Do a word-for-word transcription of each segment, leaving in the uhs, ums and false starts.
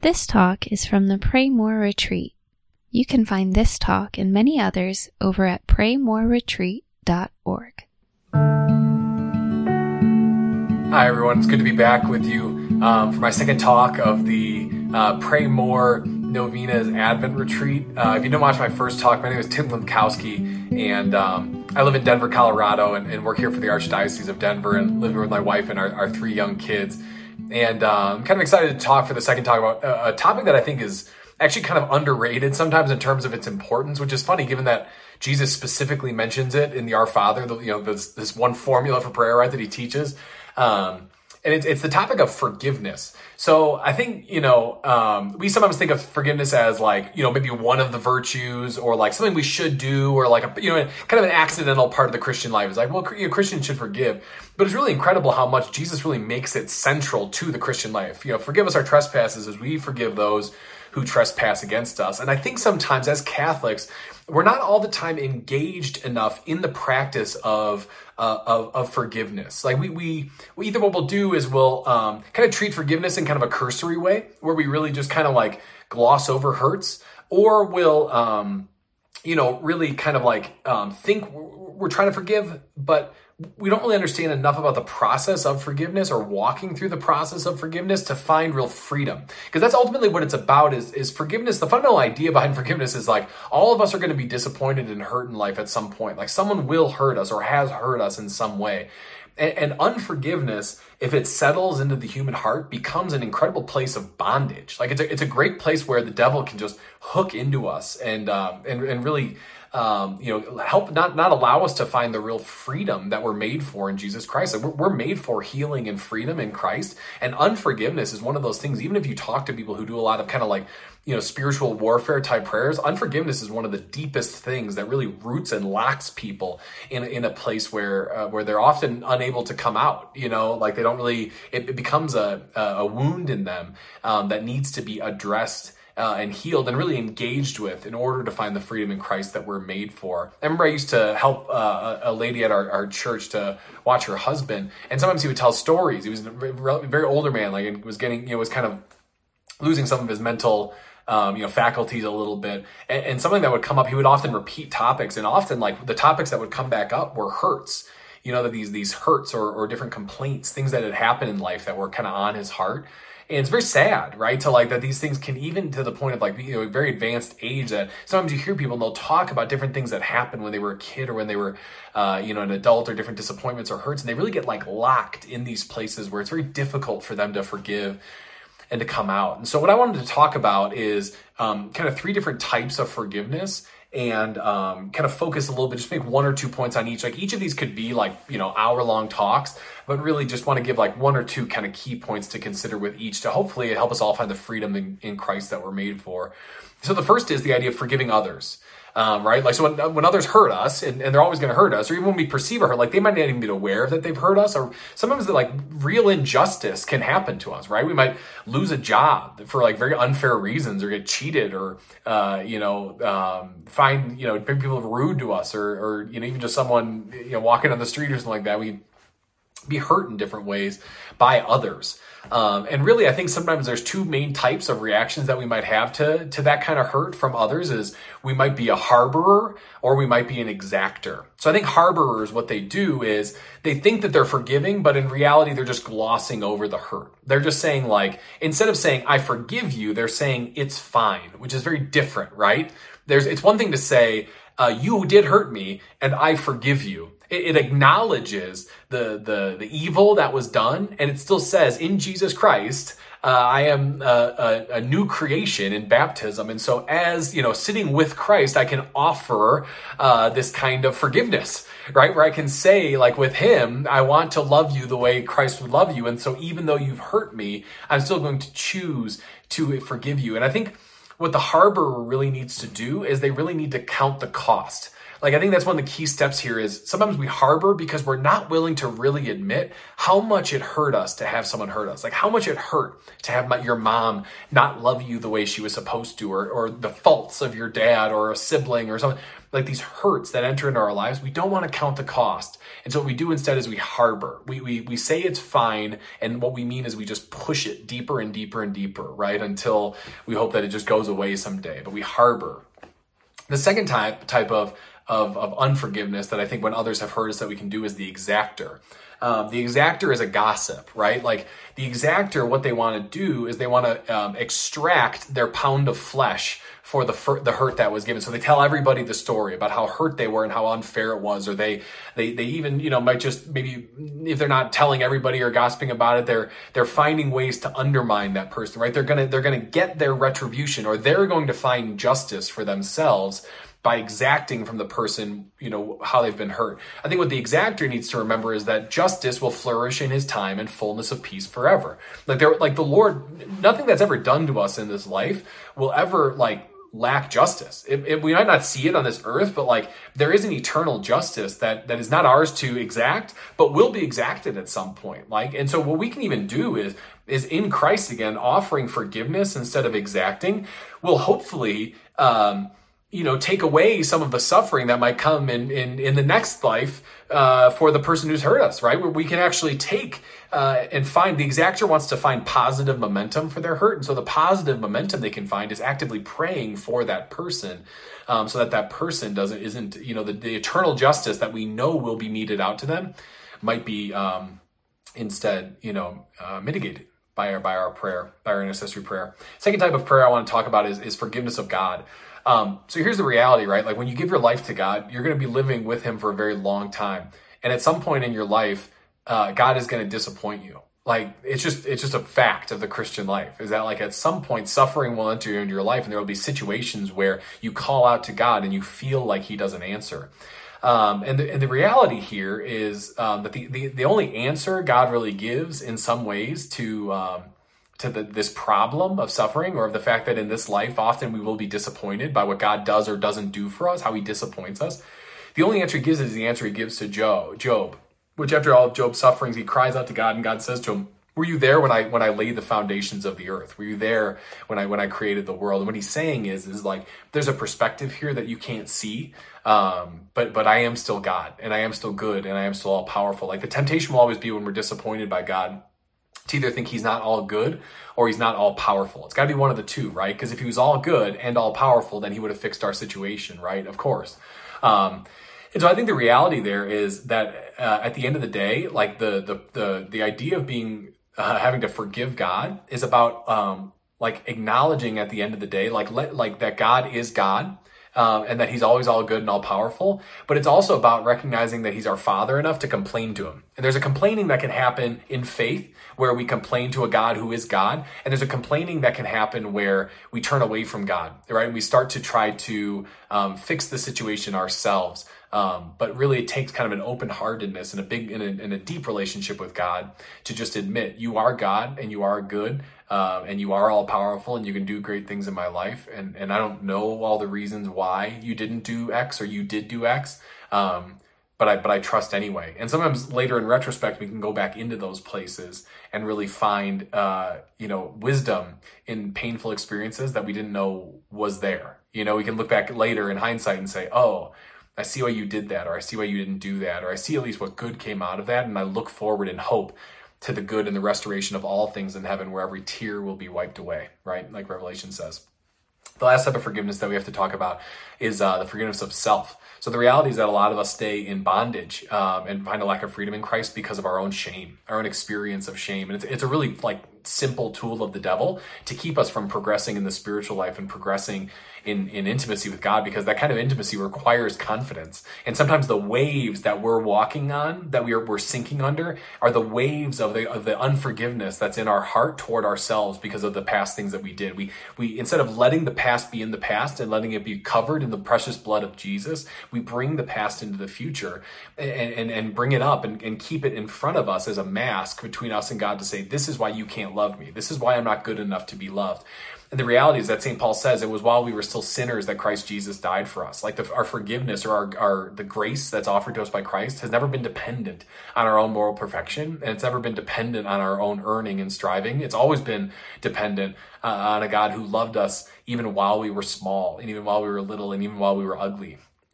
This talk is from the Pray More Retreat. You can find this talk and many others over at pray more retreat dot org. Hi everyone, it's good to be back with you um, for my second talk of the uh, Pray More Novenas Advent Retreat. Uh, if you didn't watch my first talk, my name is Tim Limkowski, and um, I live in Denver, Colorado, and, and work here for the Archdiocese of Denver, and live here with my wife and our, our three young kids. And uh, I'm kind of excited to talk for the second talk about a, a topic that I think is actually kind of underrated sometimes in terms of its importance, which is funny given that Jesus specifically mentions it in the Our Father, the, you know, this, this one formula for prayer, right, that he teaches. Um, and it's, it's the topic of forgiveness. So I think, you know, um, we sometimes think of forgiveness as like, you know, maybe one of the virtues or like something we should do or like, a, you know, kind of an accidental part of the Christian life. It's like, well, you know, Christians should forgive. But it's really incredible how much Jesus really makes it central to the Christian life. You know, forgive us our trespasses as we forgive those who trespass against us. And I think sometimes as Catholics, we're not all the time engaged enough in the practice of uh, of, of forgiveness. Like we, we, we either what we'll do is we'll um, kind of treat forgiveness in kind of a cursory way, where we really just kind of like gloss over hurts, or we'll, um, you know, really kind of like um, think we're trying to forgive, but we don't really understand enough about the process of forgiveness or walking through the process of forgiveness to find real freedom. Because that's ultimately what it's about is, is forgiveness. The fundamental idea behind forgiveness is like all of us are going to be disappointed and hurt in life at some point. Like someone will hurt us or has hurt us in some way. And, and unforgiveness, if it settles into the human heart, becomes an incredible place of bondage. Like it's a, it's a great place where the devil can just hook into us and, um, and, and really, Um, you know, help not not allow us to find the real freedom that we're made for in Jesus Christ. Like we're, we're made for healing and freedom in Christ. And unforgiveness is one of those things, even if you talk to people who do a lot of kind of like, you know, spiritual warfare type prayers, unforgiveness is one of the deepest things that really roots and locks people in, in a place where, uh, where they're often unable to come out, you know, like they don't really, it, it becomes a, a wound in them, um, that needs to be addressed Uh, and healed and really engaged with in order to find the freedom in Christ that we're made for. I remember I used to help uh, a lady at our, our church to watch her husband, and sometimes he would tell stories. He was a very, very older man, like, and was getting, you know, was kind of losing some of his mental Um, you know, faculties a little bit. And, and something that would come up, he would often repeat topics, and often like the topics that would come back up were hurts. You know, that these, these hurts or, or different complaints, things that had happened in life that were kind of on his heart. And it's very sad, right? To like that these things can even to the point of like, you know, a very advanced age that sometimes you hear people and they'll talk about different things that happened when they were a kid or when they were, uh, you know, an adult or different disappointments or hurts. And they really get like locked in these places where it's very difficult for them to forgive and to come out. And so what I wanted to talk about is um, kind of three different types of forgiveness, and um, kind of focus a little bit, just make one or two points on each. Like each of these could be like, you know, hour long talks, but really just want to give like one or two kind of key points to consider with each to hopefully help us all find the freedom in, in Christ that we're made for. So the first is the idea of forgiving others. Um, right? Like, so when, when others hurt us, and, and they're always going to hurt us, or even when we perceive a hurt, like they might not even be aware that they've hurt us, or sometimes that like real injustice can happen to us, right? We might lose a job for like very unfair reasons, or get cheated, or, uh, you know, um, find, you know, people rude to us, or, or, you know, even just someone, you know, walking on the street or something like that. We be hurt in different ways by others. Um, and really, I think sometimes there's two main types of reactions that we might have to, to that kind of hurt from others. Is we might be a harborer or we might be an exactor. So I think harborers, what they do is they think that they're forgiving, but in reality, they're just glossing over the hurt. They're just saying like, instead of saying, I forgive you, they're saying it's fine, which is very different, right? There's, it's one thing to say, uh, you did hurt me and I forgive you. It acknowledges the, the, the evil that was done, and it still says, in Jesus Christ, uh, I am a, a, a new creation in baptism. And so as, you know, sitting with Christ, I can offer uh, this kind of forgiveness, right? Where I can say, like with him, I want to love you the way Christ would love you. And so even though you've hurt me, I'm still going to choose to forgive you. And I think what the harborer really needs to do is they really need to count the cost. Like, I think that's one of the key steps here is sometimes we harbor because we're not willing to really admit how much it hurt us to have someone hurt us. Like how much it hurt to have my, your mom not love you the way she was supposed to, or, or the faults of your dad or a sibling or something. like these hurts that enter into our lives, we don't want to count the cost. And so what we do instead is we harbor. We, we, we say it's fine. And what we mean is we just push it deeper and deeper and deeper, right? Until we hope that it just goes away someday, but we harbor. The second type, type of, of, of unforgiveness that I think when others have hurt us that we can do is the exactor. Um, the exactor is a gossip, right? Like the exactor, what they want to do is they want to um, extract their pound of flesh for the for the hurt that was given. So they tell everybody the story about how hurt they were and how unfair it was, or they they they even you know might just maybe if they're not telling everybody or gossiping about it, they're they're finding ways to undermine that person, right? They're gonna they're gonna get their retribution, or they're going to find justice for themselves by exacting from the person, you know, how they've been hurt. I think what the exactor needs to remember is that justice will flourish in his time and fullness of peace forever. Like there, like the Lord, nothing that's ever done to us in this life will ever like lack justice. It, it, we might not see it on this earth, but like there is an eternal justice that, that is not ours to exact, but will be exacted at some point. Like, and so what we can even do is, is in Christ again, offering forgiveness instead of exacting will hopefully, um, you know, take away some of the suffering that might come in, in, in the next life, uh, for the person who's hurt us, right? Where we can actually take, uh, and find, the exactor wants to find positive momentum for their hurt. And so the positive momentum they can find is actively praying for that person, um, so that that person doesn't, isn't, you know, the, the eternal justice that we know will be meted out to them might be, um, instead, you know, uh, mitigated by our, by our prayer, by our intercessory prayer. Second type of prayer I want to talk about is, is forgiveness of God. Um, so here's the reality, right? Like when you give your life to God, you're going to be living with him for a very long time. And at some point in your life, uh, God is going to disappoint you. Like it's just, it's just a fact of the Christian life is that like at some point suffering will enter into your life and there will be situations where you call out to God and you feel like he doesn't answer. Um, and the, and the reality here is, um, that the, the, the only answer God really gives in some ways to, um, to the, this problem of suffering, or of the fact that in this life, often we will be disappointed by what God does or doesn't do for us, how he disappoints us. The only answer he gives is the answer he gives to Job, Job, which after all of Job's sufferings, he cries out to God and God says to him, were you there when I, when I laid the foundations of the earth? Were you there when I, when I created the world? And what he's saying is, is like, there's a perspective here that you can't see. Um, but, but I am still God, and I am still good, and I am still all powerful. Like the temptation will always be when we're disappointed by God to either think he's not all good or he's not all powerful. It's got to be one of the two, right? Because if he was all good and all powerful, then he would have fixed our situation, right? Of course. Um, and so I think the reality there is that uh, at the end of the day, like the the the the idea of being uh, having to forgive God is about um, like acknowledging at the end of the day, like let, like that God is God. Um, and that he's always all good and all powerful. But it's also about recognizing that he's our Father enough to complain to him. And there's a complaining that can happen in faith where we complain to a God who is God. And there's a complaining that can happen where we turn away from God, right? And we start to try to um, fix the situation ourselves. Um, but really it takes kind of an open-heartedness and a big and a, and a deep relationship with God to just admit you are God and you are good. Uh, and you are all powerful and you can do great things in my life. And, and I don't know all the reasons why you didn't do X or you did do X. Um, but I, but I trust anyway. And sometimes later in retrospect, we can go back into those places and really find, uh, you know, wisdom in painful experiences that we didn't know was there. You know, we can look back later in hindsight and say, oh, I see why you did that, or I see why you didn't do that, or I see at least what good came out of that. And I look forward in hope to the good and the restoration of all things in heaven, where every tear will be wiped away, right? Like Revelation says. The last type of forgiveness that we have to talk about is uh, the forgiveness of self. So the reality is that a lot of us stay in bondage um, and find a lack of freedom in Christ because of our own shame, our own experience of shame. And it's, it's a really like simple tool of the devil to keep us from progressing in the spiritual life and progressing in, in intimacy with God, because that kind of intimacy requires confidence. And sometimes the waves that we're walking on, that we are, we're sinking under, are the waves of the, of the unforgiveness that's in our heart toward ourselves because of the past things that we did. We, we, instead of letting the past be in the past and letting it be covered in the precious blood of Jesus, we bring the past into the future and, and, and bring it up and, and keep it in front of us as a mask between us and God to say, this is why you can't love me. This is why I'm not good enough to be loved. And the reality is that Saint Paul says it was while we were still sinners that Christ Jesus died for us. Like the, our forgiveness or our, our the grace that's offered to us by Christ has never been dependent on our own moral perfection, and it's never been dependent on our own earning and striving. It's always been dependent uh, on a God who loved us even while we were small, and even while we were little, and even while we were ugly.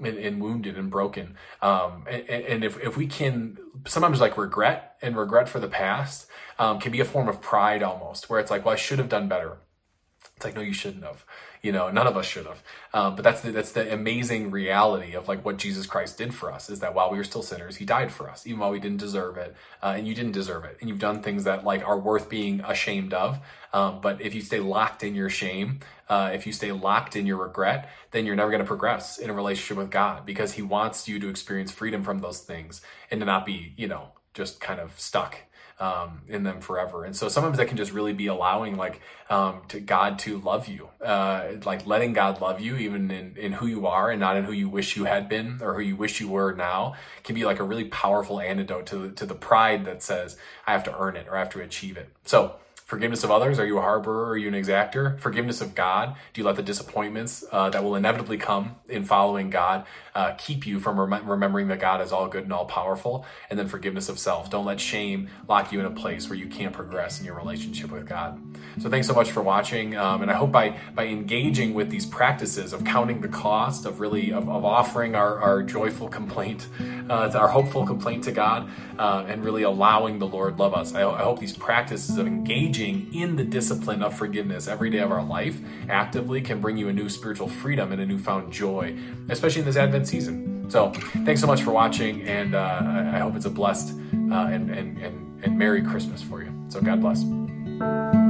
and, and wounded and broken. Um, and, and if, if we can, sometimes like regret and regret for the past um, can be a form of pride almost, where it's like, well, I should have done better. It's like, no, you shouldn't have. You know, none of us should have. Um, but that's the, that's the amazing reality of like what Jesus Christ did for us, is that while we were still sinners, he died for us, even while we didn't deserve it. Uh, and you didn't deserve it. And you've done things that like are worth being ashamed of. Um, but if you stay locked in your shame, uh, if you stay locked in your regret, then you're never going to progress in a relationship with God, because he wants you to experience freedom from those things and to not be, you know, just kind of stuck um, in them forever. And so sometimes that can just really be allowing like, um, to God to love you, uh, like letting God love you, even in, in who you are and not in who you wish you had been or who you wish you were now, can be like a really powerful antidote to, to the pride that says, I have to earn it or I have to achieve it. So forgiveness of others, are you a harborer? Are you an exactor? Forgiveness of God, do you let the disappointments uh, that will inevitably come in following God uh, keep you from rem- remembering that God is all good and all powerful? And then forgiveness of self. Don't let shame lock you in a place where you can't progress in your relationship with God. So thanks so much for watching. Um, and I hope by by engaging with these practices of counting the cost, of really of, of offering our, our joyful complaint, uh, our hopeful complaint to God, uh, and really allowing the Lord love us. I, I hope these practices of engaging in the discipline of forgiveness every day of our life actively can bring you a new spiritual freedom and a newfound joy, especially in this Advent season. So thanks so much for watching, and uh, I hope it's a blessed uh, and, and, and, and Merry Christmas for you. So God bless.